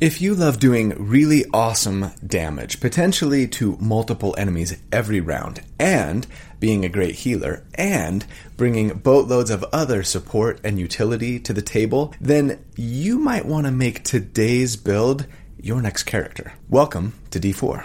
If you love doing really awesome damage, potentially to multiple enemies every round, and being a great healer, and bringing boatloads of other support and utility to the table, then you might want to make today's build your next character. Welcome to D4.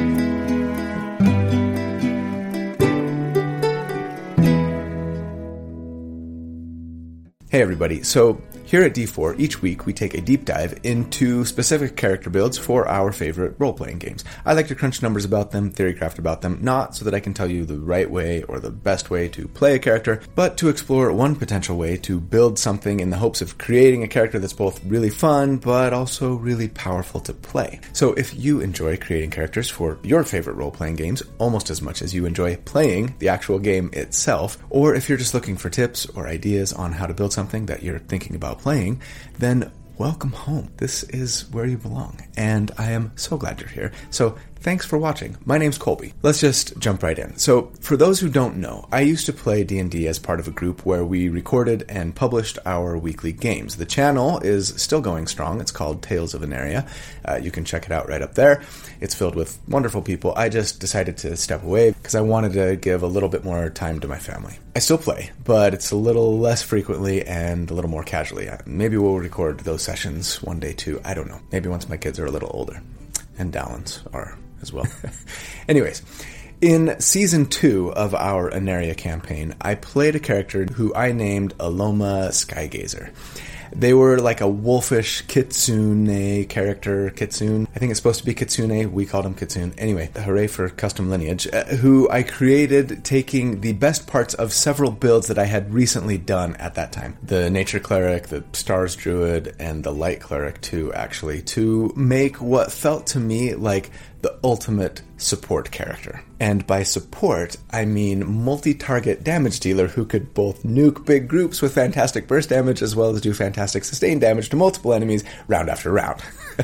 Hey everybody, so here at D4, each week we take a deep dive into specific character builds for our favorite role-playing games. I like to crunch numbers about them, theorycraft about them, not so that I can tell you the right way or the best way to play a character, but to explore one potential way to build something in the hopes of creating a character that's both really fun, but also really powerful to play. So if you enjoy creating characters for your favorite role-playing games almost as much as you enjoy playing the actual game itself, or if you're just looking for tips or ideas on how to build something that you're thinking about playing, then welcome home. This is where you belong, and I am so glad you're here. So thanks for watching. My name's Colby. Let's just jump right in. So for those who don't know, I used to play D&D as part of a group where we recorded and published our weekly games. The channel is still going strong. It's called Tales of Veneria. You can check it out right up there. It's filled with wonderful people. I just decided to step away because I wanted to give a little bit more time to my family. I still play, but it's a little less frequently and a little more casually. Maybe we'll record those sessions one day too. I don't know. Maybe once my kids are a little older. And Dallins are as well. Anyways, in Season 2 of our Veneria campaign, I played a character who I named Aloma Skygazer. They were like a wolfish kitsune character, kitsune. I think it's supposed to be kitsune. We called him kitsune. Anyway, hooray for custom lineage, who I created taking the best parts of several builds that I had recently done at that time. The nature cleric, the stars druid, and the light cleric too, actually, to make what felt to me like the ultimate support character. And by support, I mean multi-target damage dealer who could both nuke big groups with fantastic burst damage as well as do fantastic sustained damage to multiple enemies round after round.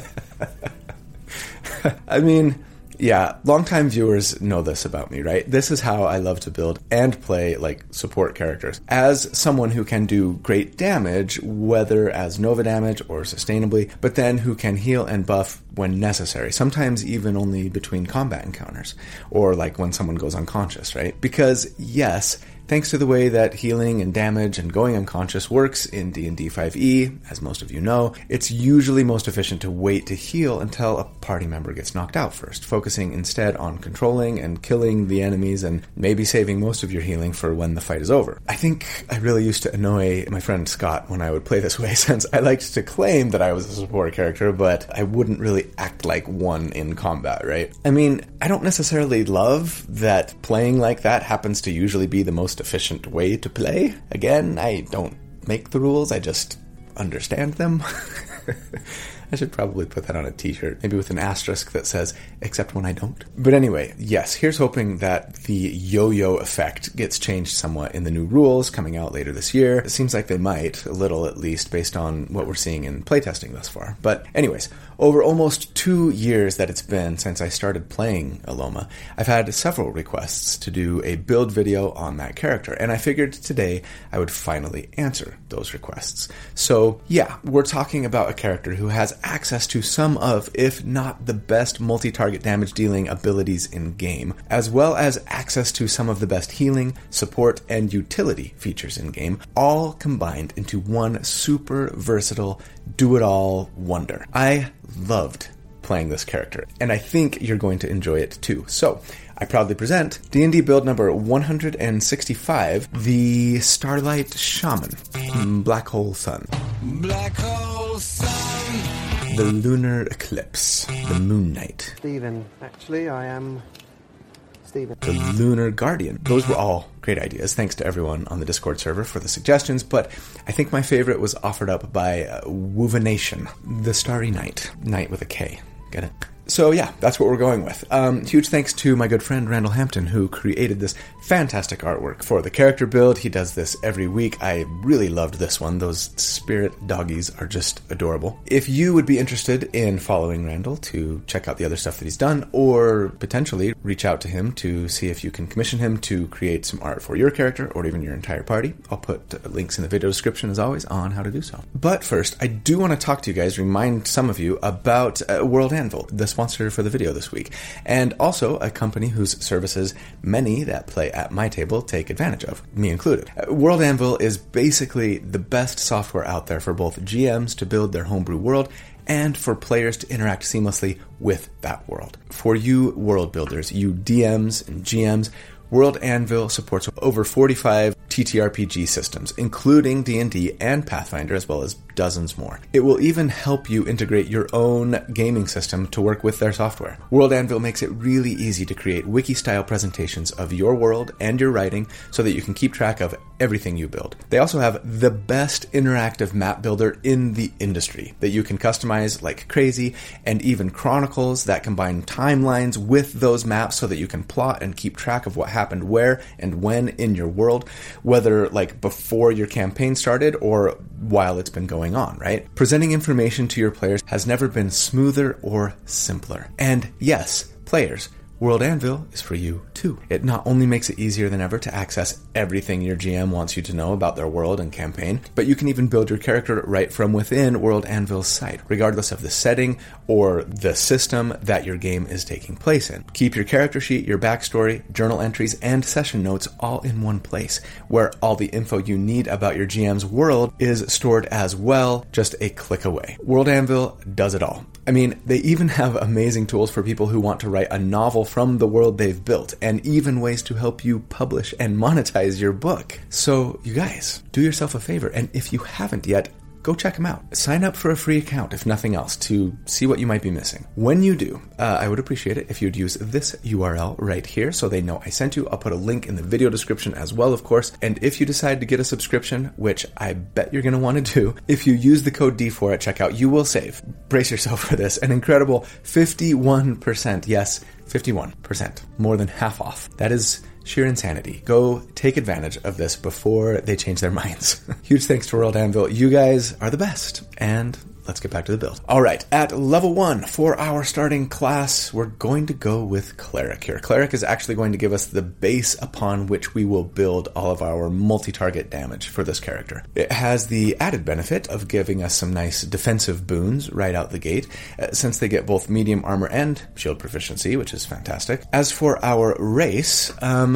I mean, yeah, longtime viewers know this about me, right? This is how I love to build and play, like, support characters. As someone who can do great damage, whether as Nova damage or sustainably, but then who can heal and buff when necessary, sometimes even only between combat encounters, or like when someone goes unconscious, right? Because, yes, thanks to the way that healing and damage and going unconscious works in D&D 5e, as most of you know, it's usually most efficient to wait to heal until a party member gets knocked out first, focusing instead on controlling and killing the enemies and maybe saving most of your healing for when the fight is over. I think I really used to annoy my friend Scott when I would play this way, since I liked to claim that I was a support character, but I wouldn't really act like one in combat, right? I mean, I don't necessarily love that playing like that happens to usually be the most efficient way to play. Again, I don't make the rules, I just understand them. I should probably put that on a t-shirt, maybe with an asterisk that says, except when I don't. But anyway, yes, here's hoping that the yo-yo effect gets changed somewhat in the new rules coming out later this year. It seems like they might, a little at least, based on what we're seeing in playtesting thus far. But anyways, over almost 2 years that it's been since I started playing Aloma, I've had several requests to do a build video on that character, and I figured today I would finally answer those requests. So yeah, we're talking about a character who has access to some of, if not the best multi-target damage dealing abilities in game, as well as access to some of the best healing, support, and utility features in game, all combined into one super versatile, do-it-all wonder. I loved playing this character, and I think you're going to enjoy it too. So, I proudly present D&D build number 165, the Starlight Shaman, Black Hole Sun. Black Hole Sun! The Lunar Eclipse, the Moon Knight. Stephen, actually, I am Stephen. The Lunar Guardian. Those were all great ideas. Thanks to everyone on the Discord server for the suggestions, but I think my favorite was offered up by Wovenation, the Starry Knight. Knight with a K. Get it? So yeah, that's what we're going with. Huge thanks to my good friend Randall Hampton, who created this fantastic artwork for the character build. He does this every week. I really loved this one. Those spirit doggies are just adorable. If you would be interested in following Randall to check out the other stuff that he's done, or potentially reach out to him to see if you can commission him to create some art for your character or even your entire party, I'll put links in the video description as always on how to do so. But first, I do want to talk to you guys, remind some of you about World Anvil, the sponsor for the video this week, and also a company whose services many that play at my table take advantage of, me included. World Anvil is basically the best software out there for both GMs to build their homebrew world and for players to interact seamlessly with that world. For you world builders, you DMs and GMs, World Anvil supports over 45 TTRPG systems, including D&D and Pathfinder, as well as dozens more. It will even help you integrate your own gaming system to work with their software. World Anvil makes it really easy to create wiki-style presentations of your world and your writing so that you can keep track of everything you build. They also have the best interactive map builder in the industry that you can customize like crazy, and even chronicles that combine timelines with those maps so that you can plot and keep track of what happened where and when in your world, whether like before your campaign started or while it's been going on, right? Presenting information to your players has never been smoother or simpler. And yes, players, World Anvil is for you too. It not only makes it easier than ever to access everything your GM wants you to know about their world and campaign, but you can even build your character right from within World Anvil's site, regardless of the setting or the system that your game is taking place in. Keep your character sheet, your backstory, journal entries, and session notes all in one place, where all the info you need about your GM's world is stored as well, just a click away. World Anvil does it all. I mean, they even have amazing tools for people who want to write a novel from the world they've built, and even ways to help you publish and monetize your book. So, you guys, do yourself a favor, and if you haven't yet, go check them out. Sign up for a free account, if nothing else, to see what you might be missing. When you do, I would appreciate it if you'd use this URL right here so they know I sent you. I'll put a link in the video description as well, of course. And if you decide to get a subscription, which I bet you're going to want to do, if you use the code D4 at checkout, you will save, brace yourself for this, an incredible 51%. Yes, 51%. More than half off. That is sheer insanity. Go take advantage of this before they change their minds. Huge thanks to World Anvil. You guys are the best. And let's get back to the build. All right, at level 1 for our starting class, we're going to go with Cleric here. Cleric is actually going to give us the base upon which we will build all of our multi-target damage for this character. It has the added benefit of giving us some nice defensive boons right out the gate, since they get both medium armor and shield proficiency, which is fantastic. As for our race,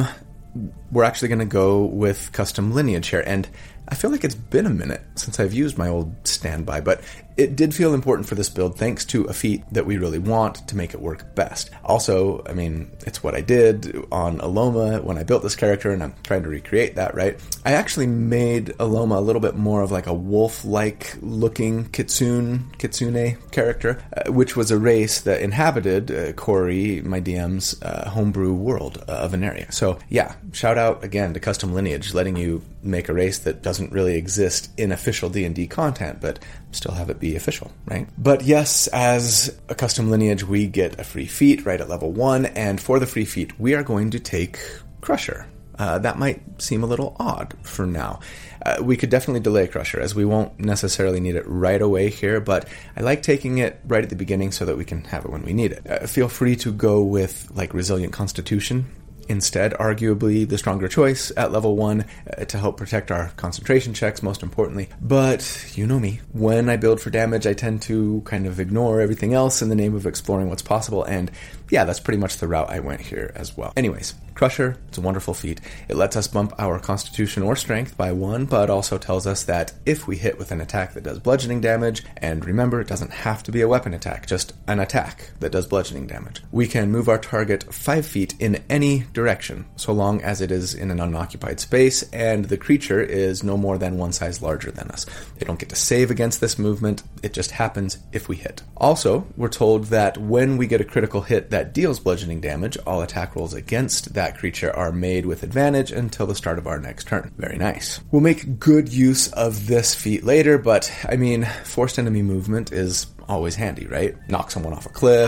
we're actually going to go with custom lineage here, and I feel like it's been a minute since I've used my old standby, but it did feel important for this build thanks to a feat that we really want to make it work best. Also, I mean, it's what I did on Aloma when I built this character, and I'm trying to recreate that, right? I actually made Aloma a little bit more of like a wolf-like looking kitsune character, which was a race that inhabited Corey, my DM's homebrew world of an area. So yeah, shout out again to Custom Lineage, letting you make a race that doesn't really exist in official D&D content, but still have it be official, right? But yes, as a custom lineage, we get a free feat right at level 1, and for the free feat, we are going to take Crusher. That might seem a little odd for now. We could definitely delay Crusher, as we won't necessarily need it right away here, but I like taking it right at the beginning so that we can have it when we need it. Feel free to go with like Resilient Constitution instead, arguably the stronger choice at level 1 to help protect our concentration checks, most importantly. But you know me. When I build for damage, I tend to kind of ignore everything else in the name of exploring what's possible, and yeah, that's pretty much the route I went here as well. Anyways, Crusher, it's a wonderful feat. It lets us bump our Constitution or Strength by 1, but also tells us that if we hit with an attack that does bludgeoning damage, and remember, it doesn't have to be a weapon attack, just an attack that does bludgeoning damage, we can move our target 5 feet in any direction, so long as it is in an unoccupied space, and the creature is no more than one size larger than us. They don't get to save against this movement, it just happens if we hit. Also, we're told that when we get a critical hit that deals bludgeoning damage, all attack rolls against that creature are made with advantage until the start of our next turn. Very nice. We'll make good use of this feat later, but I mean, forced enemy movement is always handy, right? Knock someone off a cliff,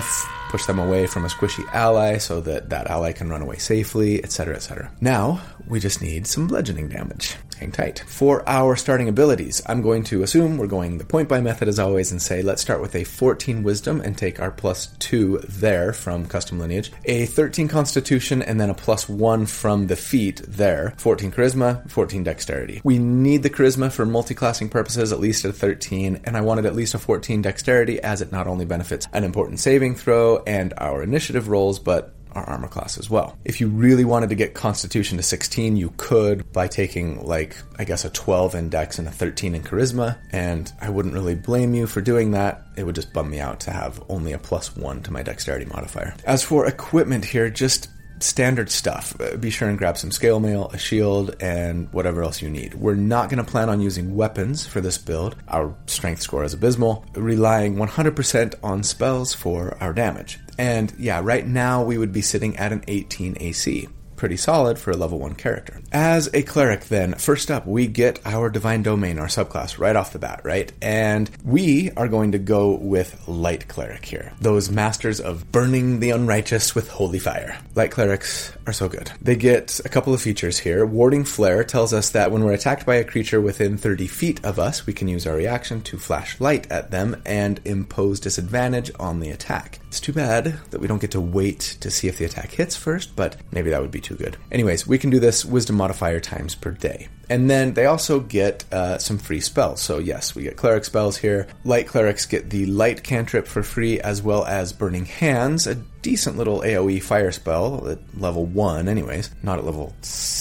push them away from a squishy ally so that that ally can run away safely, etc., etc. Now, we just need some bludgeoning damage. Hang tight. For our starting abilities, I'm going to assume we're going the point buy method as always and say let's start with a 14 wisdom and take our +2 there from custom lineage, a 13 constitution and then a +1 from the feat there, 14 charisma, 14 dexterity. We need the charisma for multi-classing purposes, at least at a 13, and I wanted at least a 14 dexterity as it not only benefits an important saving throw and our initiative rolls, but our armor class as well. If you really wanted to get Constitution to 16, you could by taking a 12 in Dex and a 13 in Charisma, and I wouldn't really blame you for doing that. It would just bum me out to have only a +1 to my Dexterity modifier. As for equipment here, just standard stuff. Be sure and grab some scale mail, a shield, and whatever else you need. We're not going to plan on using weapons for this build. Our strength score is abysmal, relying 100% on spells for our damage. And yeah, right now we would be sitting at an 18 AC. Pretty solid for a level 1 character. As a cleric then, first up, we get our Divine Domain, our subclass, right off the bat, right? And we are going to go with Light Cleric here. Those masters of burning the unrighteous with holy fire. Light Clerics are so good. They get a couple of features here. Warding Flare tells us that when we're attacked by a creature within 30 feet of us, we can use our reaction to flash light at them and impose disadvantage on the attack. It's too bad that we don't get to wait to see if the attack hits first, but maybe that would be too good. Anyways, we can do this wisdom modifier times per day. And then they also get some free spells. So yes, we get cleric spells here. Light clerics get the light cantrip for free, as well as Burning Hands, a decent little AoE fire spell at level 1 anyways, not at level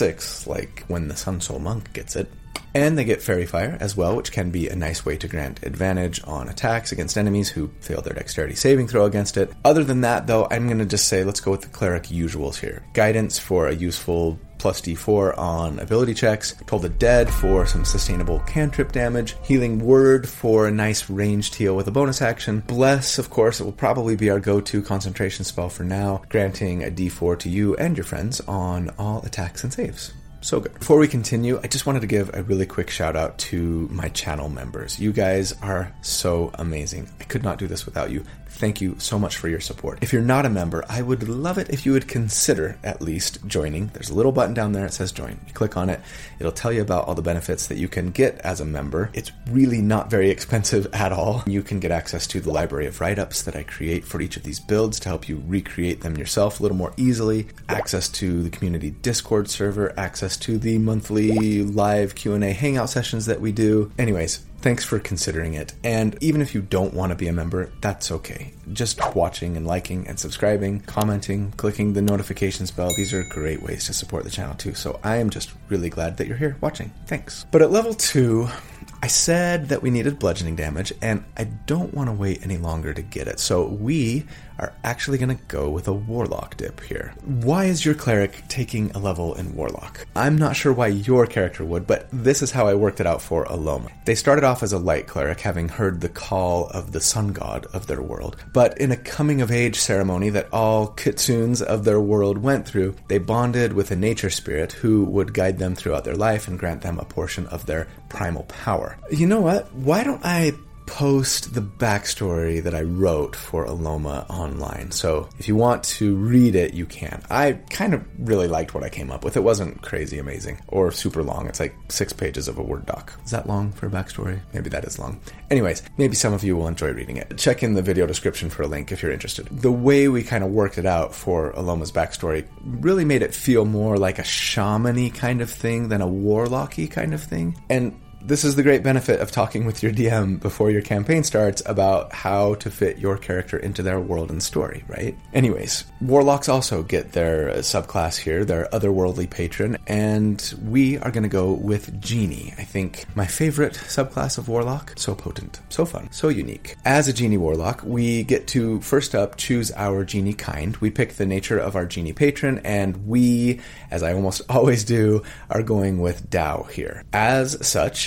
6 like when the Sun Soul Monk gets it. And they get Fairy Fire as well, which can be a nice way to grant advantage on attacks against enemies who fail their dexterity saving throw against it. Other than that, though, I'm going to just say let's go with the Cleric usuals here. Guidance for a useful +D4 on ability checks, Toll the Dead for some sustainable cantrip damage, Healing Word for a nice ranged heal with a bonus action, Bless, of course, it will probably be our go-to concentration spell for now, granting a D4 to you and your friends on all attacks and saves. So good. Before we continue, I just wanted to give a really quick shout out to my channel members. You guys are so amazing. I could not do this without you. Thank you so much for your support. If you're not a member, I would love it if you would consider at least joining. There's a little button down there that says join. You click on it. It'll tell you about all the benefits that you can get as a member. It's really not very expensive at all. You can get access to the library of write-ups that I create for each of these builds to help you recreate them yourself a little more easily, access to the community Discord server, access to the monthly live Q&A hangout sessions that we do. Anyways, thanks for considering it. And even if you don't want to be a member, that's okay. Just watching and liking and subscribing, commenting, clicking the notifications bell, these are great ways to support the channel too. So I am just really glad that you're here watching. Thanks. But at level 2, I said that we needed bludgeoning damage, and I don't want to wait any longer to get it. So we are actually going to go with a Warlock dip here. Why is your cleric taking a level in Warlock? I'm not sure why your character would, but this is how I worked it out for Aloma. They started off as a light cleric, having heard the call of the sun god of their world. But in a coming-of-age ceremony that all kitsunes of their world went through, they bonded with a nature spirit who would guide them throughout their life and grant them a portion of their primal power. You know what? Why don't I post the backstory that I wrote for Aloma online? So if you want to read it, you can. I kind of really liked what I came up with. It wasn't crazy amazing or super long. It's like 6 pages of a Word doc. Is that long for a backstory? Maybe that is long. Anyways, maybe some of you will enjoy reading it. Check in the video description for a link if you're interested. The way we kind of worked it out for Aloma's backstory really made it feel more like a shaman-y kind of thing than a warlock-y kind of thing. And this is the great benefit of talking with your DM before your campaign starts about how to fit your character into their world and story, right? Anyways, Warlocks also get their subclass here, their otherworldly patron, and we are going to go with Genie. I think my favorite subclass of Warlock. So potent, so fun, so unique. As a Genie Warlock, we get to, first up, choose our Genie kind. We pick the nature of our Genie patron, and we, as I almost always do, are going with Dao here. As such,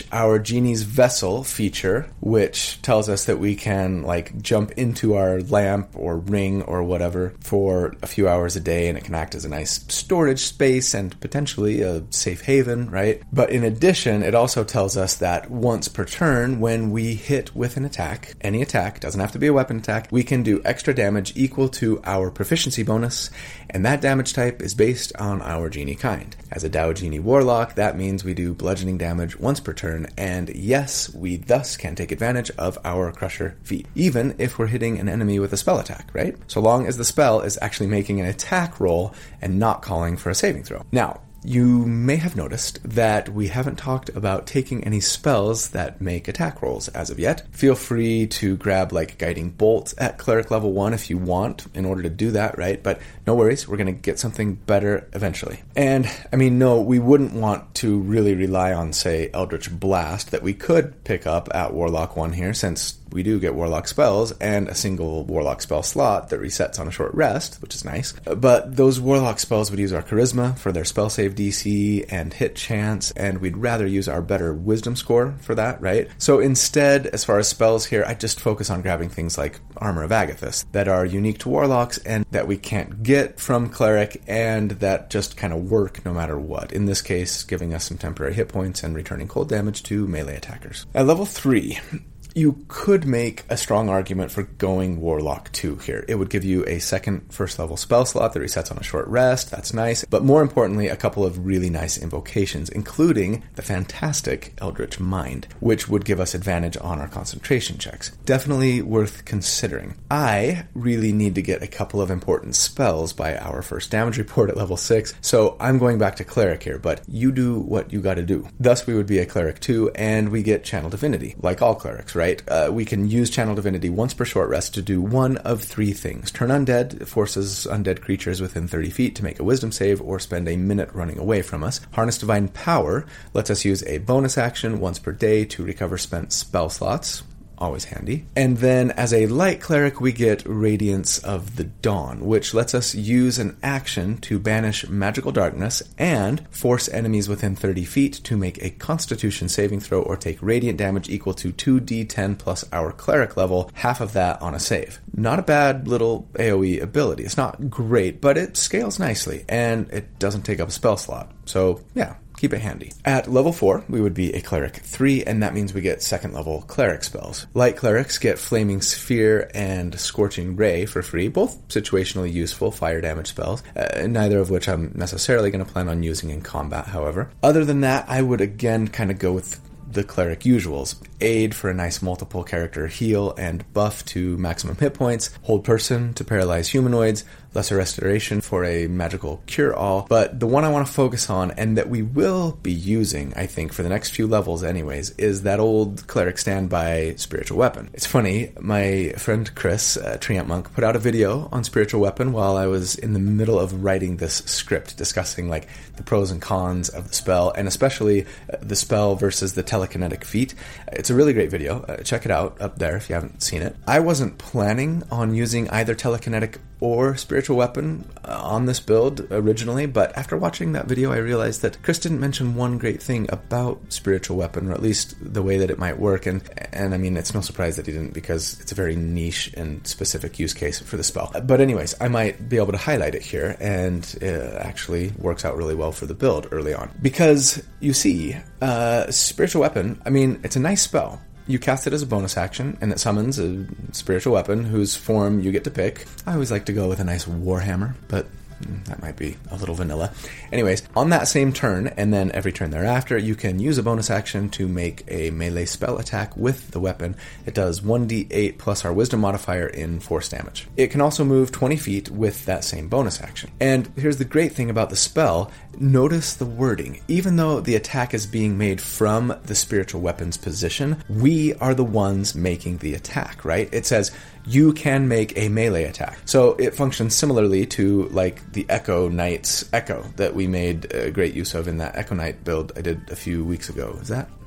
damage. Our Genie's Vessel feature, which tells us that we can like jump into our lamp or ring or whatever for a few hours a day, and it can act as a nice storage space and potentially a safe haven, right? But in addition, it also tells us that once per turn, when we hit with an attack, any attack, doesn't have to be a weapon attack, we can do extra damage equal to our proficiency bonus, and that damage type is based on our Genie kind. As a Dao Genie Warlock, that means we do bludgeoning damage once per turn, and yes, we thus can take advantage of our Crusher feat, even if we're hitting an enemy with a spell attack, right? So long as the spell is actually making an attack roll and not calling for a saving throw. Now, you may have noticed that we haven't talked about taking any spells that make attack rolls as of yet. Feel free to grab like Guiding Bolt at Cleric level 1 if you want in order to do that, right? But no worries, we're going to get something better eventually. And, I mean, no, we wouldn't want to really rely on, say, Eldritch Blast that we could pick up at Warlock 1 here, since we do get Warlock spells and a single Warlock spell slot that resets on a short rest, which is nice. But those Warlock spells would use our Charisma for their spell save DC and hit chance, and we'd rather use our better Wisdom score for that, right? So instead, as far as spells here, I just focus on grabbing things like Armor of Agathys that are unique to Warlocks and that we can't get from Cleric, and that just kind of work no matter what. In this case, giving us some temporary hit points and returning cold damage to melee attackers. At level 3, you could make a strong argument for going Warlock 2 here. It would give you a second first level spell slot that resets on a short rest. That's nice. But more importantly, a couple of really nice invocations, including the fantastic Eldritch Mind, which would give us advantage on our concentration checks. Definitely worth considering. I really need to get a couple of important spells by our first damage report at level 6, so I'm going back to Cleric here, but you do what you gotta do. Thus, we would be a Cleric 2, and we get Channel Divinity, like all Clerics, right? We can use Channel Divinity once per short rest to do one of 3 things. Turn Undead, forces undead creatures within 30 feet to make a Wisdom save or spend a minute running away from us. Harness Divine Power lets us use a bonus action once per day to recover spent spell slots. Always handy. And then as a light cleric, we get Radiance of the Dawn, which lets us use an action to banish magical darkness and force enemies within 30 feet to make a Constitution saving throw or take radiant damage equal to 2d10 plus our cleric level, half of that on a save. Not a bad little AoE ability. It's not great, but it scales nicely, and it doesn't take up a spell slot. So, yeah. Keep it handy. At level 4, we would be a Cleric 3, and that means we get second level Cleric spells. Light Clerics get Flaming Sphere and Scorching Ray for free, both situationally useful fire damage spells, neither of which I'm necessarily going to plan on using in combat, however. Other than that, I would again kind of go with the Cleric usuals. Aid for a nice multiple character heal and buff to maximum hit points, Hold Person to paralyze humanoids, Lesser Restoration for a magical cure-all, but the one I want to focus on, and that we will be using, I think, for the next few levels anyways, is that old Cleric Standby Spiritual Weapon. It's funny, my friend Chris, Treant Monk, put out a video on Spiritual Weapon while I was in the middle of writing this script, discussing like the pros and cons of the spell, and especially the spell versus the telekinetic feat. It's a really great video. Check it out up there if you haven't seen it. I wasn't planning on using either telekinetic or Spiritual Weapon on this build originally, but after watching that video I realized that Chris didn't mention one great thing about Spiritual Weapon, or at least the way that it might work, and I mean, it's no surprise that he didn't, because it's a very niche and specific use case for the spell. But anyways, I might be able to highlight it here, and it actually works out really well for the build early on. Because, you see, Spiritual Weapon, I mean, it's a nice spell. You cast it as a bonus action, and it summons a spiritual weapon whose form you get to pick. I always like to go with a nice warhammer, but that might be a little vanilla. Anyways, on that same turn, and then every turn thereafter, you can use a bonus action to make a melee spell attack with the weapon. It does 1d8 plus our wisdom modifier in force damage. It can also move 20 feet with that same bonus action. And here's the great thing about the spell. Notice the wording. Even though the attack is being made from the spiritual weapon's position, we are the ones making the attack, right? It says you can make a melee attack. So it functions similarly to like the Echo Knight's Echo that we made great use of in that Echo Knight build I did a few weeks ago. Is that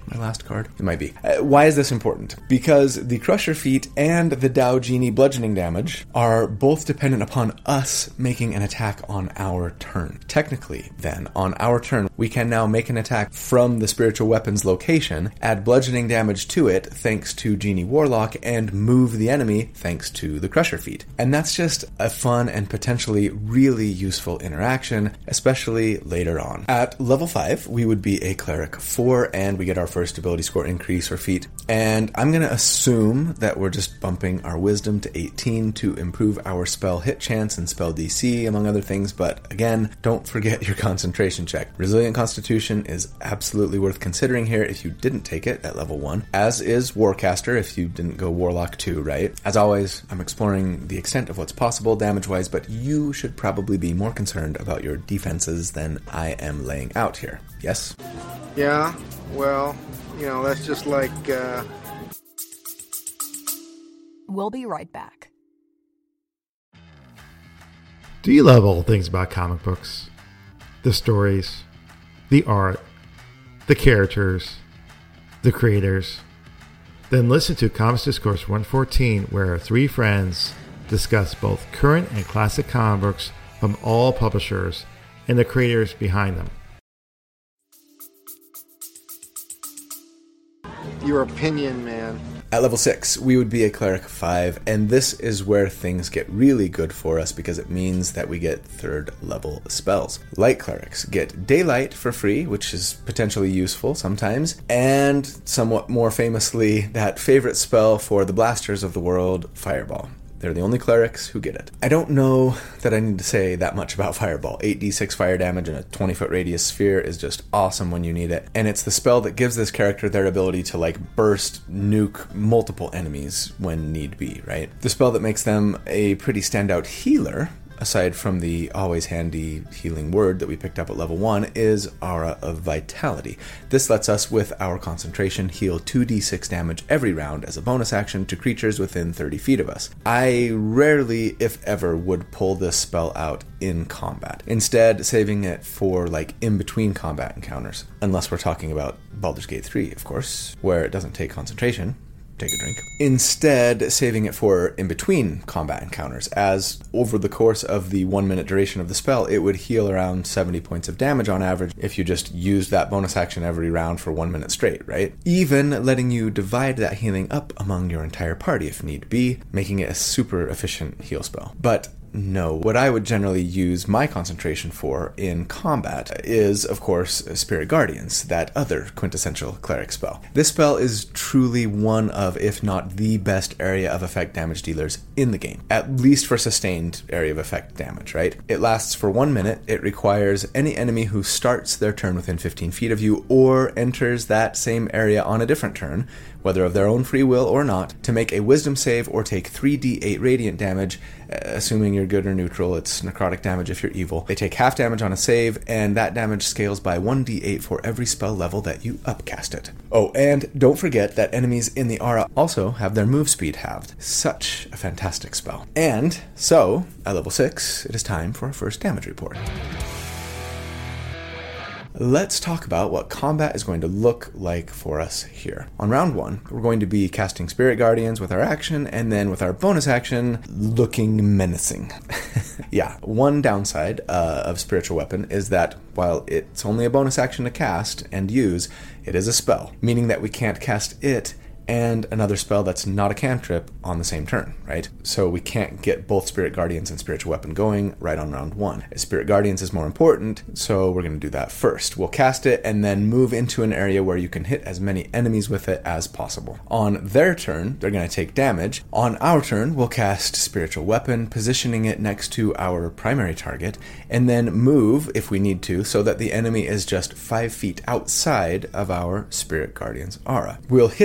my last card? It might be. Why is this important? Because the Crusher feat and the Dao Genie bludgeoning damage are both dependent upon us making an attack on our turn. Technically, then, on our turn, we can now make an attack from the spiritual weapon's location, add bludgeoning damage to it thanks to Genie Warlock, and move the enemy thanks to the Crusher feat. And that's just a fun and potentially really useful interaction, especially later on. At level 5, we would be a Cleric 4, and we get our first ability score increase or feat. And I'm going to assume that we're just bumping our Wisdom to 18 to improve our spell hit chance and spell DC, among other things, but again, don't forget your concentration check. Resilient Constitution is absolutely worth considering here if you didn't take it at level 1, as is Warcaster if you didn't go Warlock 2, right? As always, I'm exploring the extent of what's possible damage-wise, but you should probably be more concerned about your defenses than I am laying out here. Yes? Yeah, well, that's just like, We'll be right back. Do you love all things about comic books? The stories, the art, the characters, the creators? Then listen to Comics Discourse 114, where three friends discuss both current and classic comic books from all publishers and the creators behind them. your opinion, man. At level 6, we would be a Cleric 5, and this is where things get really good for us because it means that we get 3rd level spells. Light Clerics get Daylight for free, which is potentially useful sometimes, and somewhat more famously, that favorite spell for the blasters of the world, Fireball. They're the only clerics who get it. I don't know that I need to say that much about Fireball. 8d6 fire damage in a 20-foot radius sphere is just awesome when you need it. And it's the spell that gives this character their ability to, burst, nuke multiple enemies when need be, right? The spell that makes them a pretty standout healer, aside from the always handy healing word that we picked up at level 1, is Aura of Vitality. This lets us, with our concentration, heal 2d6 damage every round as a bonus action to creatures within 30 feet of us. I rarely, if ever, would pull this spell out in combat, instead saving it for in-between combat encounters, unless we're talking about Baldur's Gate 3, of course, where it doesn't take concentration. Take a drink. Instead, saving it for in-between combat encounters, as over the course of the 1-minute duration of the spell, it would heal around 70 points of damage on average if you just used that bonus action every round for 1 minute straight, right? Even letting you divide that healing up among your entire party if need be, making it a super efficient heal spell. But no, what I would generally use my concentration for in combat is, of course, Spirit Guardians, that other quintessential cleric spell. This spell is truly one of, if not the best area of effect damage dealers in the game, at least for sustained area of effect damage, right? It lasts for 1 minute, it requires any enemy who starts their turn within 15 feet of you or enters that same area on a different turn, whether of their own free will or not, to make a wisdom save or take 3d8 radiant damage, assuming you're good or neutral. It's necrotic damage if you're evil. They take half damage on a save, and that damage scales by 1d8 for every spell level that you upcast it. Oh, and don't forget that enemies in the aura also have their move speed halved. Such a fantastic spell. And so, at level 6, it is time for our first damage report. Let's talk about what combat is going to look like for us here. On round 1, we're going to be casting Spirit Guardians with our action, and then with our bonus action, looking menacing. Yeah, one downside of Spiritual Weapon is that while it's only a bonus action to cast and use, it is a spell, meaning that we can't cast it and another spell that's not a cantrip on the same turn, right? So we can't get both Spirit Guardians and Spiritual Weapon going right on round 1. Spirit Guardians is more important, so we're going to do that first. We'll cast it and then move into an area where you can hit as many enemies with it as possible. On their turn, they're going to take damage. On our turn, we'll cast Spiritual Weapon, positioning it next to our primary target, and then move, if we need to, so that the enemy is just 5 feet outside of our Spirit Guardian's aura. We'll hit that enemy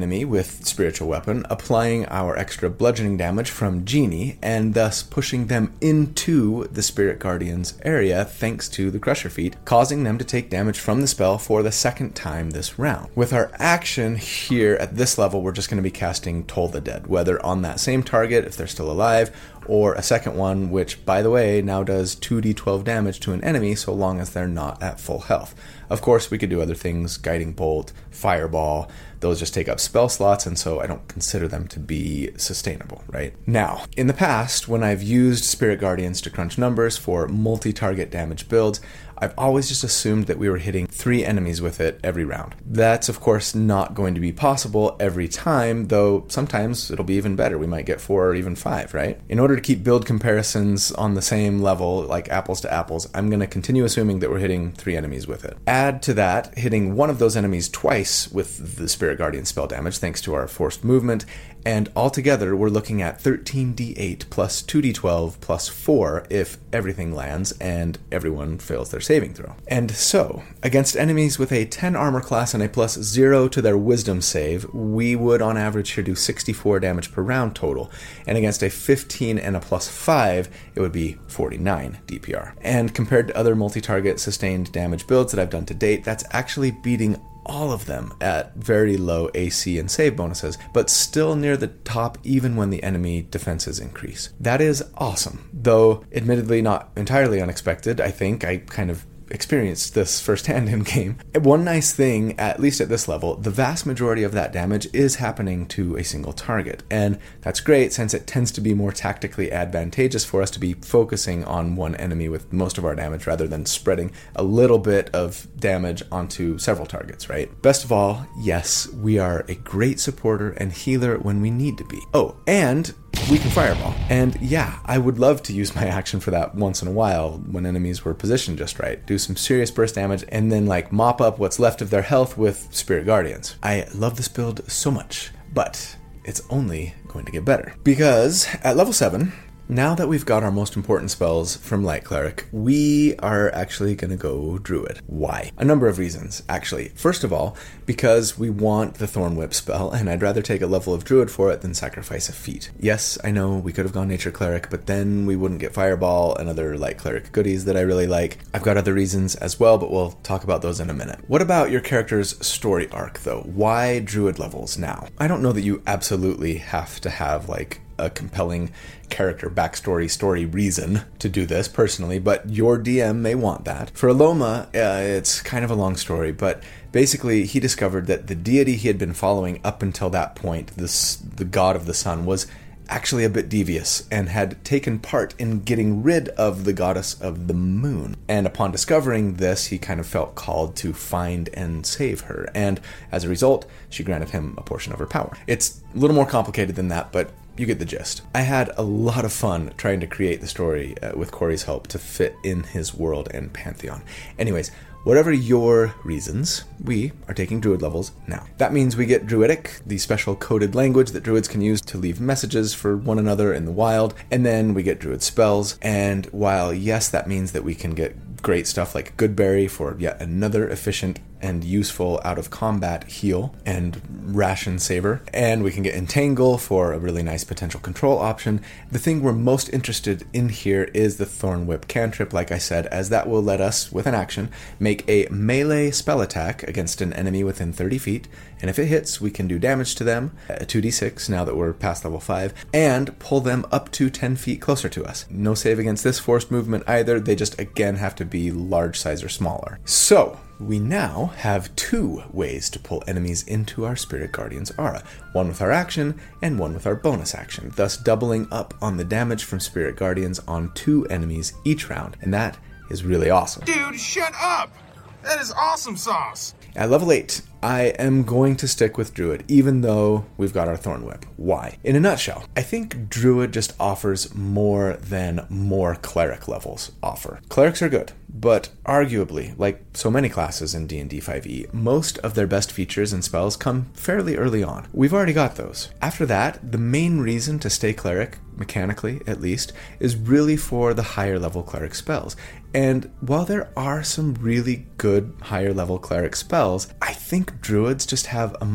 enemy with Spiritual Weapon, applying our extra bludgeoning damage from Genie, and thus pushing them into the Spirit Guardian's area thanks to the Crusher feat, causing them to take damage from the spell for the second time this round. With our action here at this level, we're just going to be casting Toll the Dead, whether on that same target if they're still alive, or a second one, which, by the way, now does 2d12 damage to an enemy so long as they're not at full health. Of course, we could do other things, Guiding Bolt, Fireball. Those just take up spell slots, and so I don't consider them to be sustainable, right? Now, in the past, when I've used Spirit Guardians to crunch numbers for multi-target damage builds, I've always just assumed that we were hitting 3 enemies with it every round. That's, of course, not going to be possible every time, though sometimes it'll be even better. We might get 4 or even 5, right? In order to keep build comparisons on the same level, like apples to apples, I'm going to continue assuming that we're hitting 3 enemies with it. Add to that, hitting one of those enemies twice with the Spirit Guardian spell damage, thanks to our forced movement, and altogether we're looking at 13d8 plus 2d12 plus 4 if everything lands and everyone fails their saving throw. And so, against enemies with a 10 armor class and a plus 0 to their wisdom save, we would on average here do 64 damage per round total, and against a 15 and a plus 5, it would be 49 DPR. And compared to other multi-target sustained damage builds that I've done to date, that's actually beating all of them at very low AC and save bonuses, but still near the top even when the enemy defenses increase. That is awesome, though admittedly not entirely unexpected. I think I kind of experienced this firsthand in game. One nice thing, at least at this level, the vast majority of that damage is happening to a single target, and that's great since it tends to be more tactically advantageous for us to be focusing on one enemy with most of our damage rather than spreading a little bit of damage onto several targets, right? Best of all, yes, we are a great supporter and healer when we need to be. Oh, and we can Fireball. And yeah, I would love to use my action for that once in a while when enemies were positioned just right. Do some serious burst damage and then mop up what's left of their health with Spirit Guardians. I love this build so much, but it's only going to get better. Because at level 7, now that we've got our most important spells from Light Cleric, we are actually going to go Druid. Why? A number of reasons, actually. First of all, because we want the Thorn Whip spell, and I'd rather take a level of Druid for it than sacrifice a feat. Yes, I know we could have gone Nature Cleric, but then we wouldn't get Fireball and other Light Cleric goodies that I really like. I've got other reasons as well, but we'll talk about those in a minute. What about your character's story arc, though? Why Druid levels now? I don't know that you absolutely have to have, a compelling character backstory story reason to do this personally, but your DM may want that. For Aloma, it's kind of a long story, but basically he discovered that the deity he had been following up until that point, the god of the sun, was actually a bit devious and had taken part in getting rid of the goddess of the moon. And upon discovering this, he kind of felt called to find and save her, and as a result, she granted him a portion of her power. It's a little more complicated than that, but you get the gist. I had a lot of fun trying to create the story with Corey's help to fit in his world and pantheon. Anyways, whatever your reasons, we are taking Druid levels now. That means we get Druidic, the special coded language that Druids can use to leave messages for one another in the wild, and then we get Druid spells, and while yes, that means that we can get great stuff like Goodberry for yet another efficient and useful out-of-combat heal and ration saver, and we can get Entangle for a really nice potential control option. The thing we're most interested in here is the Thorn Whip cantrip, like I said, as that will let us, with an action, make a melee spell attack against an enemy within 30 feet, and if it hits, we can do damage to them, 2d6 now that we're past level 5, and pull them up to 10 feet closer to us. No save against this forced movement either, they just again have to be large size or smaller. So, we now have 2 ways to pull enemies into our Spirit Guardian's aura, one with our action and one with our bonus action, thus doubling up on the damage from Spirit Guardians on 2 enemies each round, and that is really awesome. Dude, shut up! That is awesome sauce! At level 8, I am going to stick with Druid, even though we've got our Thorn Whip. Why? In a nutshell, I think Druid just offers more than more Cleric levels offer. Clerics are good, but arguably, like so many classes in D&D 5e, most of their best features and spells come fairly early on. We've already got those. After that, the main reason to stay Cleric, mechanically at least, is really for the higher level Cleric spells. And while there are some really good higher level Cleric spells, I think Druids just have a much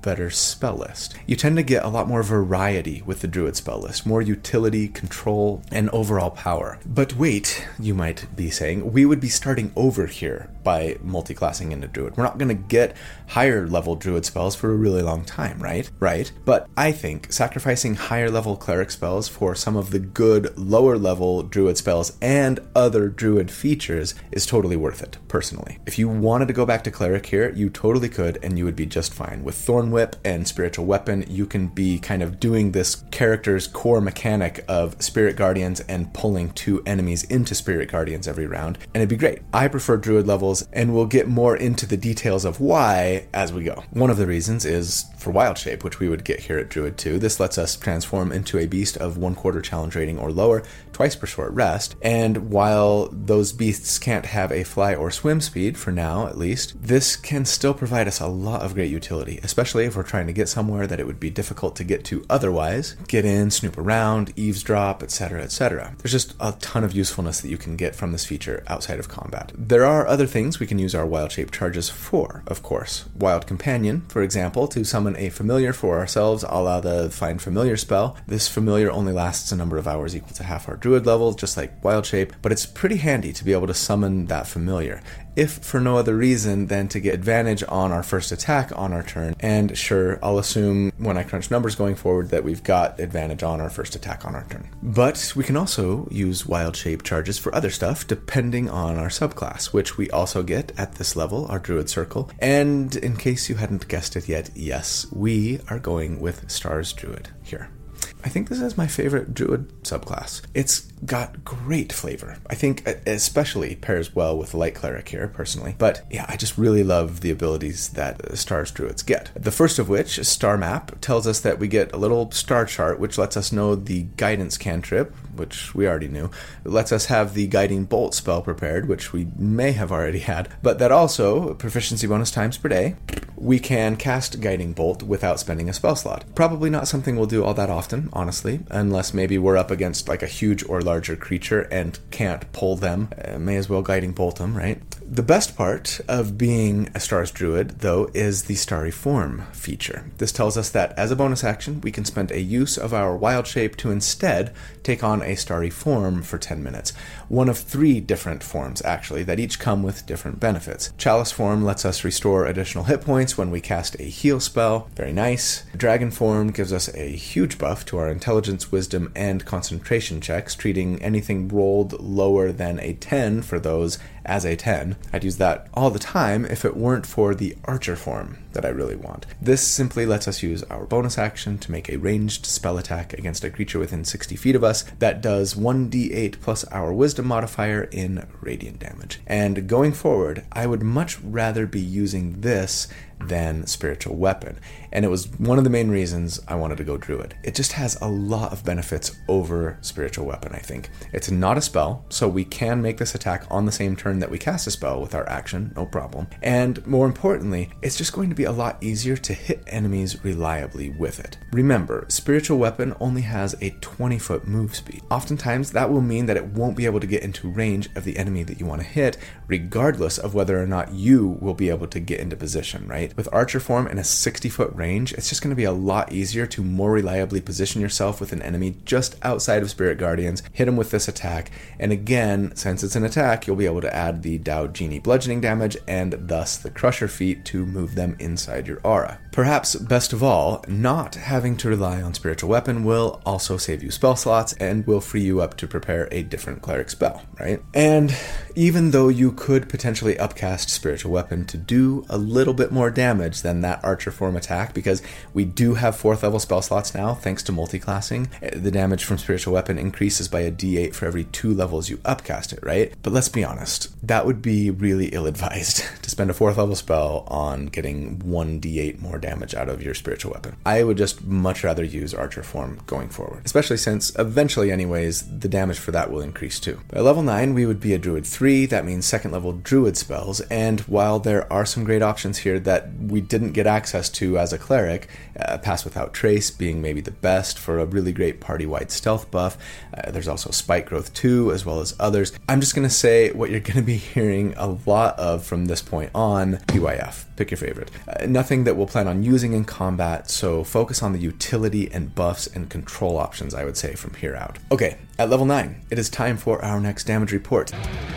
better spell list. You tend to get a lot more variety with the druid spell list, more utility, control, and overall power. But wait, you might be saying, we would be starting over here by multi-classing into druid. We're not going to get higher level druid spells for a really long time, right? Right. But I think sacrificing higher level cleric spells for some of the good lower level druid spells and other druid features is totally worth it, personally. If you wanted to go back to cleric here, you totally could, and you would be just fine. With Thorn Whip and Spiritual Weapon, you can be kind of doing this character's core mechanic of Spirit Guardians and pulling 2 enemies into Spirit Guardians every round, and it'd be great. I prefer druid levels, and we'll get more into the details of why as we go. One of the reasons is for Wild Shape, which we would get here at Druid 2. This lets us transform into a beast of 1/4 challenge rating or lower, twice per short rest, and while those beasts can't have a fly or swim speed, for now at least, this can still provide us a lot of great utility, especially if we're trying to get somewhere that it would be difficult to get to otherwise. Get in, snoop around, eavesdrop, etc., etc. There's just a ton of usefulness that you can get from this feature outside of combat. There are other things we can use our Wild Shape charges for, of course. Wild Companion, for example, to summon a familiar for ourselves, a la the Find Familiar spell. This familiar only lasts a number of hours equal to half our druid level, just like Wild Shape, but it's pretty handy to be able to summon that familiar, if for no other reason than to get advantage on our first attack on our turn. And sure, I'll assume when I crunch numbers going forward that we've got advantage on our first attack on our turn. But we can also use Wild Shape charges for other stuff depending on our subclass, which we also get at this level, our Druid Circle. And in case you hadn't guessed it yet, yes, we are going with Stars Druid here. I think this is my favorite druid subclass. It's got great flavor. I think especially pairs well with light cleric here, personally. But yeah, I just really love the abilities that stars druids get. The first of which, Star Map, tells us that we get a little star chart, which lets us know the guidance cantrip, which we already knew. It lets us have the guiding bolt spell prepared, which we may have already had. But that also, proficiency bonus times per day, we can cast Guiding Bolt without spending a spell slot. Probably not something we'll do all that often, honestly, unless maybe we're up against like a huge or larger creature and can't pull them. May as well Guiding Bolt them, right? The best part of being a Stars Druid, though, is the Starry Form feature. This tells us that as a bonus action, we can spend a use of our Wild Shape to instead take on a Starry Form for 10 minutes. One of 3 different forms, actually, that each come with different benefits. Chalice Form lets us restore additional hit points when we cast a heal spell. Very nice. Dragon Form gives us a huge buff to our Intelligence, Wisdom, and Concentration checks, treating anything rolled lower than a 10 for those as a 10. I'd use that all the time if it weren't for the Archer Form that I really want. This simply lets us use our bonus action to make a ranged spell attack against a creature within 60 feet of us that does 1d8 plus our Wisdom modifier in radiant damage. And going forward, I would much rather be using this than Spiritual Weapon, and it was one of the main reasons I wanted to go Druid. It just has a lot of benefits over Spiritual Weapon, I think. It's not a spell, so we can make this attack on the same turn that we cast a spell with our action, no problem. And more importantly, it's just going to be a lot easier to hit enemies reliably with it. Remember, Spiritual Weapon only has a 20-foot move speed. Oftentimes, that will mean that it won't be able to get into range of the enemy that you want to hit, regardless of whether or not you will be able to get into position, right? With Archer Form and a 60-foot range, it's just going to be a lot easier to more reliably position yourself with an enemy just outside of Spirit Guardians, hit them with this attack, and again, since it's an attack, you'll be able to add the Dowd Genie bludgeoning damage and thus the Crusher feat to move them inside your aura. Perhaps best of all, not having to rely on Spiritual Weapon will also save you spell slots and will free you up to prepare a different cleric spell, right? And even though you could potentially upcast Spiritual Weapon to do a little bit more damage than that Archer Form attack, because we do have 4th level spell slots now thanks to multiclassing, the damage from Spiritual Weapon increases by a d8 for every 2 levels you upcast it, right? But let's be honest, that would be really ill-advised to spend a 4th level spell on getting 1d8 more damage out of your Spiritual Weapon. I would just much rather use Archer Form going forward, especially since eventually anyways the damage for that will increase too. By level 9 we would be a Druid 3, that means 2nd level Druid spells, and while there are some great options here that that we didn't get access to as a cleric. Pass Without Trace being maybe the best for a really great party-wide stealth buff. There's also Spike Growth 2, as well as others. I'm just going to say what you're going to be hearing a lot of from this point on, PYF. Pick your favorite. Nothing that we'll plan on using in combat, so focus on the utility and buffs and control options, I would say, from here out. Okay, at level 9, it is time for our next damage report.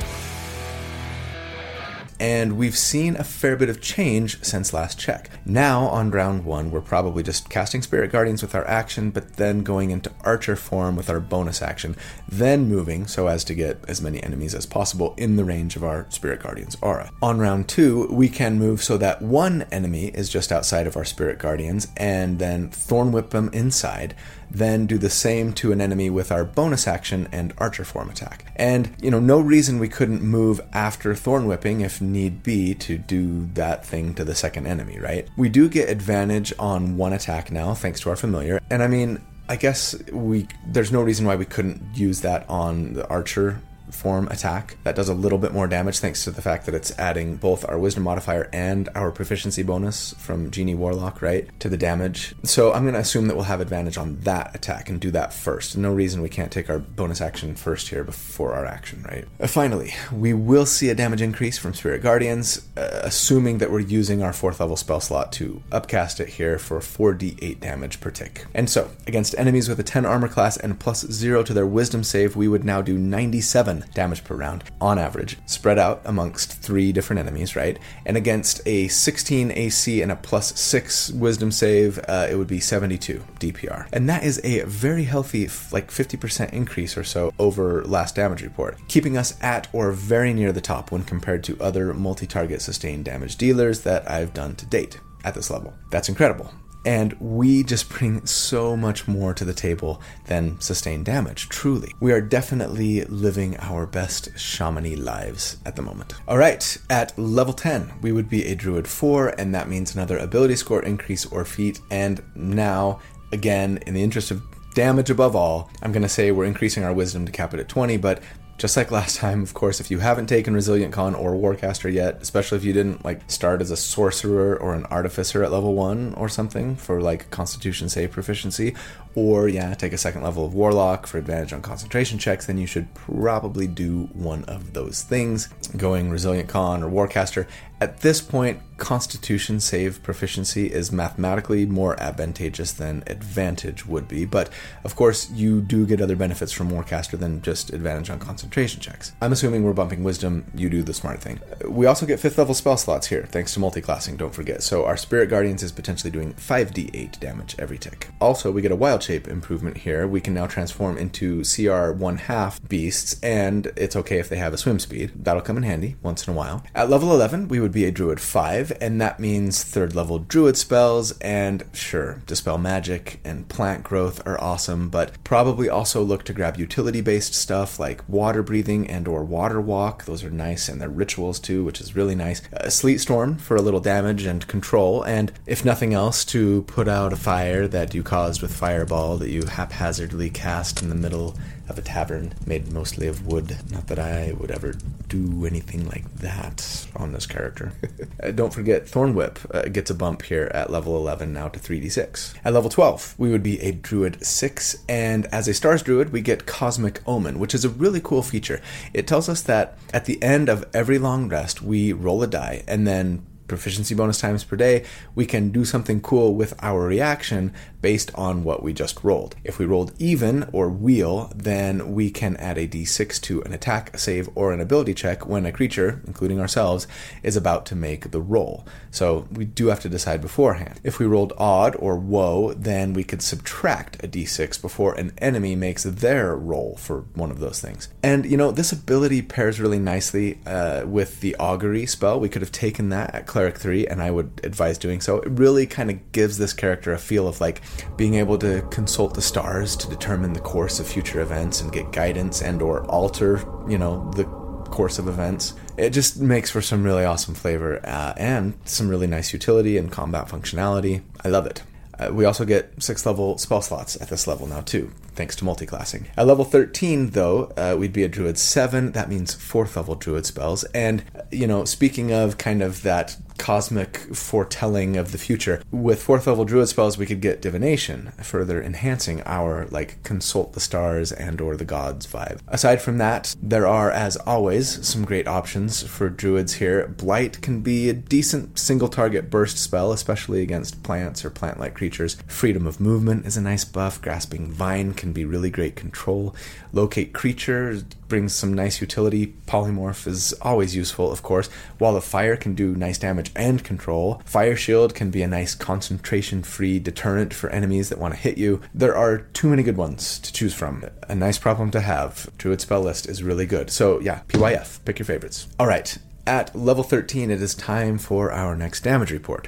And we've seen a fair bit of change since last check. Now, on round 1, we're probably just casting Spirit Guardians with our action, but then going into Archer form with our bonus action, then moving so as to get as many enemies as possible in the range of our Spirit Guardians aura. On round 2, we can move so that one enemy is just outside of our Spirit Guardians, and then Thorn Whip them inside, then do the same to an enemy with our bonus action and Archer form attack. And, no reason we couldn't move after Thorn Whipping if need be to do that thing to the second enemy, right? We do get advantage on one attack now, thanks to our familiar. And I guess there's no reason why we couldn't use that on the Archer form attack. That does a little bit more damage thanks to the fact that it's adding both our wisdom modifier and our proficiency bonus from Genie Warlock, right, to the damage. So I'm going to assume that we'll have advantage on that attack and do that first. No reason we can't take our bonus action first here before our action, right? Finally, we will see a damage increase from Spirit Guardians, assuming that we're using our 4th level spell slot to upcast it here for 4d8 damage per tick. And so, against enemies with a 10 armor class and plus 0 to their wisdom save, we would now do 97 damage per round on average, spread out amongst 3 different enemies, right? And against a 16 AC and a plus 6 wisdom save, it would be 72 DPR. And that is a very healthy, 50% increase or so over last damage report, keeping us at or very near the top when compared to other multi-target sustained damage dealers that I've done to date at this level. That's incredible. And we just bring so much more to the table than sustained damage, truly. We are definitely living our best shamany lives at the moment. Alright, at level 10, we would be a Druid 4, and that means another ability score increase or feat. And now, again, in the interest of damage above all, I'm going to say we're increasing our wisdom to cap it at 20, but just like last time, of course, if you haven't taken Resilient Con or Warcaster yet, especially if you didn't start as a sorcerer or an artificer at level 1 or something for Constitution save proficiency, or take a 2nd level of Warlock for advantage on concentration checks, then you should probably do one of those things, going Resilient Con or Warcaster. At this point, Constitution save proficiency is mathematically more advantageous than advantage would be, but of course you do get other benefits from Warcaster than just advantage on concentration checks. I'm assuming we're bumping Wisdom, you do the smart thing. We also get 5th level spell slots here, thanks to multi-classing, don't forget, so our Spirit Guardians is potentially doing 5d8 damage every tick. Also, we get a Wild Shape improvement here. We can now transform into CR 1/2 beasts, and it's okay if they have a swim speed. That'll come in handy once in a while. At level 11, we would be a Druid 5, and that means 3rd level Druid spells, and sure, Dispel Magic and Plant Growth are awesome, but probably also look to grab utility-based stuff like Water Breathing and or Water Walk. Those are nice, and they're rituals too, which is really nice. Sleet Storm for a little damage and control, and if nothing else, to put out a fire that you caused with Fireball that you haphazardly cast in the middle of a tavern made mostly of wood. Not that I would ever do anything like that on this character. Don't forget, Thorn Whip gets a bump here at level 11 now to 3d6. At level 12, we would be a Druid 6, and as a Stars Druid, we get Cosmic Omen, which is a really cool feature. It tells us that at the end of every long rest, we roll a die, and then proficiency bonus times per day, we can do something cool with our reaction based on what we just rolled. If we rolled even or wheel, then we can add a d6 to an attack, a save, or an ability check when a creature, including ourselves, is about to make the roll. So we do have to decide beforehand. If we rolled odd or woe, then we could subtract a d6 before an enemy makes their roll for one of those things. And this ability pairs really nicely with the Augury spell. We could have taken that at Cleric 3, and I would advise doing so. It really kind of gives this character a feel of being able to consult the stars to determine the course of future events and get guidance and or alter, the course of events. It just makes for some really awesome flavor and some really nice utility and combat functionality. I love it. We also get 6th level spell slots at this level now too. thanks to multiclassing. At level 13, though, we'd be a Druid 7. That means 4th level Druid spells. And, speaking of kind of that cosmic foretelling of the future, with 4th level Druid spells, we could get Divination, further enhancing our, consult the stars and or the gods vibe. Aside from that, there are, as always, some great options for Druids here. Blight can be a decent single target burst spell, especially against plants or plant-like creatures. Freedom of movement is a nice buff. Grasping Vine can be really great control. Locate creature brings some nice utility. Polymorph is always useful, of course. Wall of Fire can do nice damage and control. Fire Shield can be a nice concentration-free deterrent for enemies that want to hit you. There are too many good ones to choose from. A nice problem to have. Druid spell list is really good. So yeah, PYF, pick your favorites. All right, at level 13, it is time for our next damage report.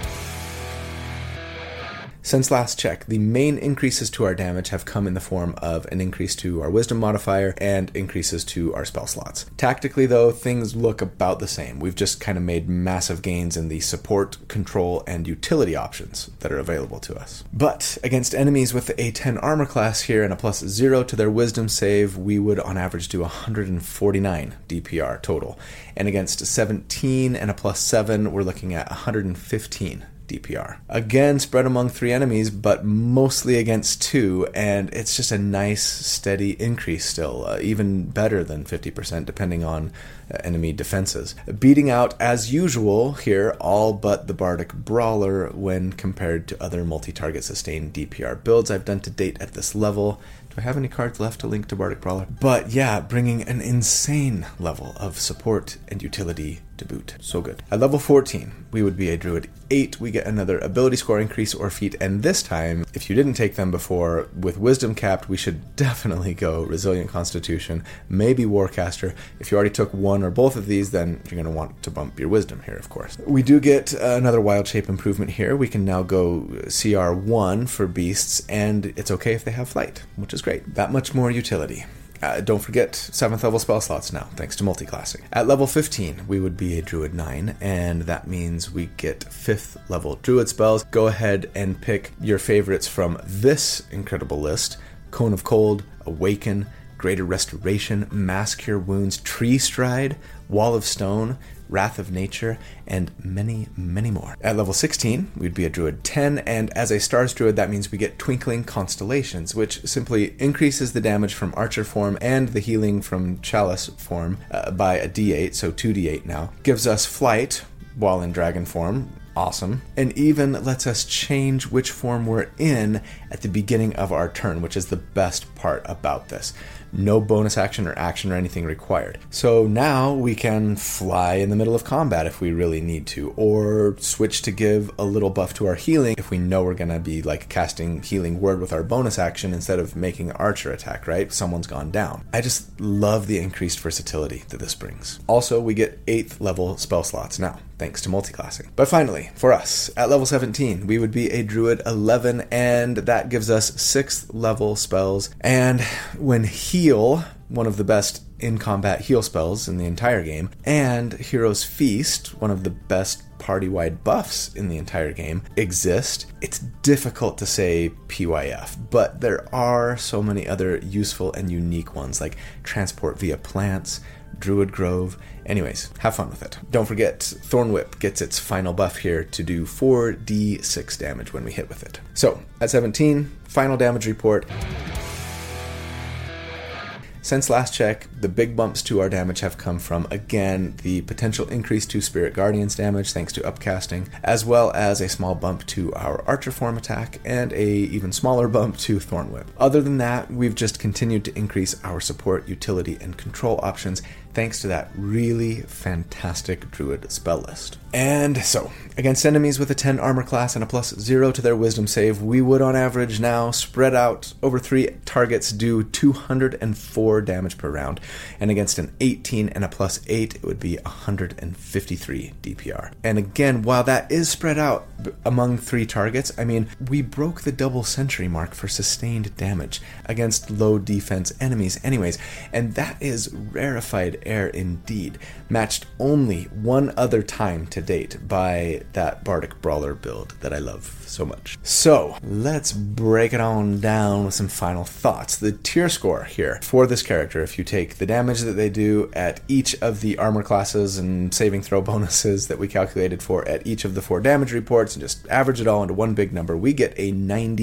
Since last check, the main increases to our damage have come in the form of an increase to our wisdom modifier and increases to our spell slots. Tactically, though, things look about the same. We've just kind of made massive gains in the support, control, and utility options that are available to us. But against enemies with a 10 armor class here and a +0 to their wisdom save, we would on average do 149 DPR total. And against 17 and a +7, we're looking at 115 DPR. Again, spread among 3 enemies, but mostly against 2, and it's just a nice, steady increase still, even better than 50% depending on enemy defenses. Beating out, as usual here, all but the Bardic Brawler when compared to other multi-target sustained DPR builds I've done to date at this level. Do I have any cards left to link to Bardic Brawler? But yeah, bringing an insane level of support and utility to boot. So good. At level 14, we would be a Druid 8. We get another ability score increase or feat, and this time, if you didn't take them before, with Wisdom capped, we should definitely go Resilient Constitution, maybe Warcaster. If you already took one or both of these, then you're going to want to bump your Wisdom here, of course. We do get another Wild Shape improvement here. We can now go CR1 for beasts, and it's okay if they have flight, which is great. That much more utility. Don't forget 7th level spell slots now, thanks to multiclassing. At level 15, we would be a Druid 9, and that means we get 5th level Druid spells. Go ahead and pick your favorites from this incredible list. Cone of Cold, Awaken, Greater Restoration, Mass Cure Wounds, Tree Stride, Wall of Stone, Wrath of Nature, and many, many more. At level 16, we'd be a Druid 10, and as a Stars Druid, that means we get Twinkling Constellations, which simply increases the damage from Archer form and the healing from Chalice form by a d8, so 2d8 now. Gives us Flight while in Dragon form, awesome, and even lets us change which form we're in at the beginning of our turn, which is the best part about this. No bonus action or action or anything required. So now we can fly in the middle of combat if we really need to, or switch to give a little buff to our healing if we know we're going to be casting Healing Word with our bonus action instead of making an Archer attack, right? Someone's gone down. I just love the increased versatility that this brings. Also, we get 8th level spell slots now, thanks to multiclassing. But finally, for us, at level 17, we would be a Druid 11, and that gives us 6th level spells. And when Heal, one of the best in-combat heal spells in the entire game, and Hero's Feast, one of the best party-wide buffs in the entire game, exist, it's difficult to say PYF, but there are so many other useful and unique ones, like Transport via Plants, Druid Grove. Anyways, have fun with it. Don't forget, Thorn Whip gets its final buff here to do 4d6 damage when we hit with it. So, at 17, final damage report. Since last check, the big bumps to our damage have come from, again, the potential increase to Spirit Guardian's damage thanks to upcasting, as well as a small bump to our Archer form attack, and a even smaller bump to Thorn Whip. Other than that, we've just continued to increase our support, utility, and control options thanks to that really fantastic Druid spell list. And so, against enemies with a 10 armor class and a +0 to their wisdom save, we would on average now, spread out over 3 targets, do 204 damage per round. And against an 18 and a +8, it would be 153 DPR. And again, while that is spread out among 3 targets, I mean, we broke the double century mark for sustained damage against low defense enemies anyways, and that is rarefied air indeed, matched only one other time to date by that Bardic Brawler build that I love so much. So, let's break it on down with some final thoughts. The tier score here for this character, if you take the damage that they do at each of the armor classes and saving throw bonuses that we calculated for at each of the 4 damage reports and just average it all into one big number, we get a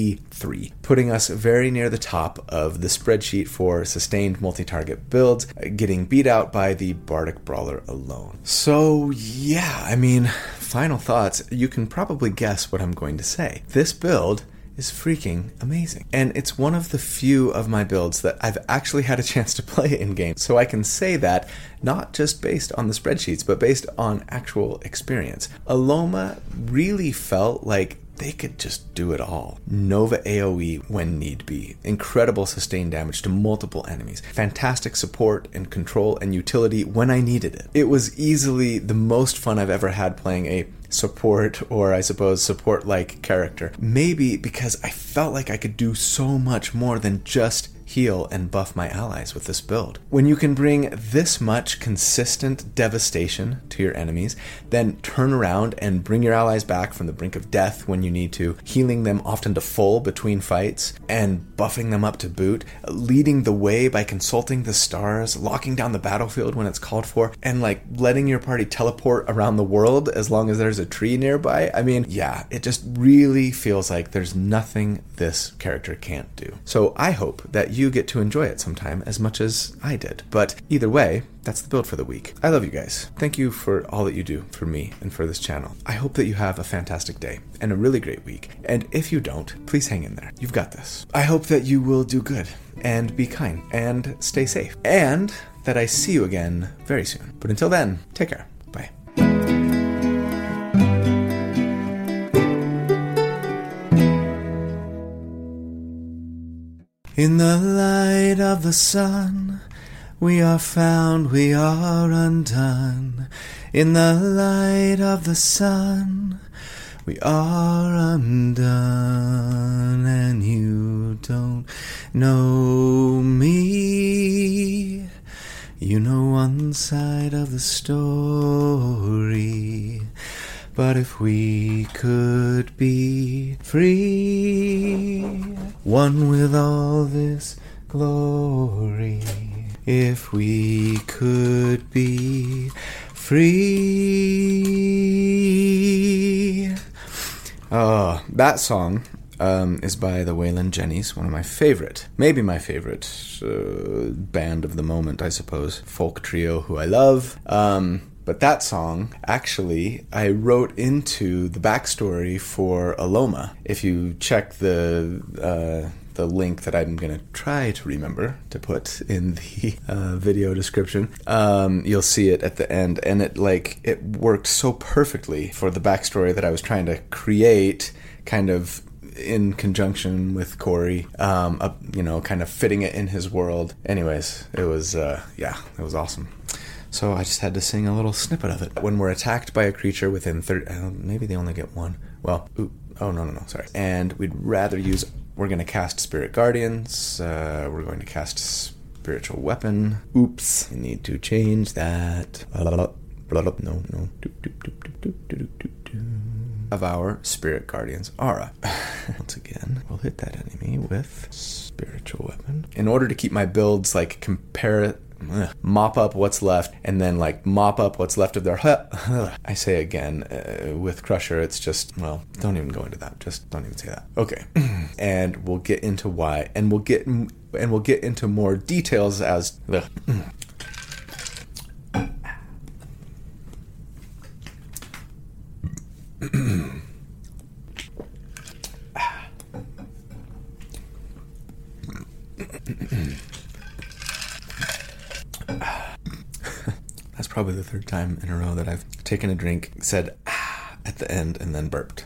93, putting us very near the top of the spreadsheet for sustained multi-target builds, getting beat out by the Bardic Brawler alone. So yeah, I mean, final thoughts, you can probably guess what I'm going to say. This build is freaking amazing. And it's one of the few of my builds that I've actually had a chance to play in-game. So I can say that not just based on the spreadsheets, but based on actual experience. Aloma really felt like they could just do it all. Nova AoE when need be. Incredible sustained damage to multiple enemies. Fantastic support and control and utility when I needed it. It was easily the most fun I've ever had playing a support, or I suppose support-like character. Maybe because I felt like I could do so much more than just heal and buff my allies with this build. When you can bring this much consistent devastation to your enemies, then turn around and bring your allies back from the brink of death when you need to, healing them often to full between fights, and buffing them up to boot, leading the way by consulting the stars, locking down the battlefield when it's called for, and like letting your party teleport around the world as long as there's a tree nearby. I mean, yeah, it just really feels like there's nothing this character can't do. So I hope that you get to enjoy it sometime as much as I did. But either way, that's the build for the week. I love you guys. Thank you for all that you do for me and for this channel. I hope that you have a fantastic day and a really great week. And if you don't, please hang in there. You've got this. I hope that you will do good and be kind and stay safe, and that I see you again very soon. But until then, take care. Bye. In the light of the sun, we are found, we are undone. In the light of the sun, we are undone. And you don't know me. You know one side of the story. But if we could be free, one with all this glory. If we could be free. Oh, that song is by the Waylon Jennys, one of my favorite, maybe my favorite band of the moment, I suppose. Folk trio who I love. But that song, actually, I wrote into the backstory for Aloma. If you check the link that I'm going to try to remember to put in the video description, you'll see it at the end. And it worked so perfectly for the backstory that I was trying to create, kind of in conjunction with Corey, kind of fitting it in his world. Anyways, it was awesome. So I just had to sing a little snippet of it. When we're attacked by a creature within 30... maybe they only get one. Well, sorry. And we're going to cast Spirit Guardians. We're going to cast Spiritual Weapon. Oops. I need to change that. No. Of our Spirit Guardians aura. Once again, we'll hit that enemy with Spiritual Weapon. In order to keep my builds, mop up what's left, and then mop up what's left of their I say again, with Crusher, it's just, well, don't even go into that. Just don't even say that. Okay. And we'll get into why, and we'll get into more details as That's probably the third time in a row that I've taken a drink, said at the end, and then burped.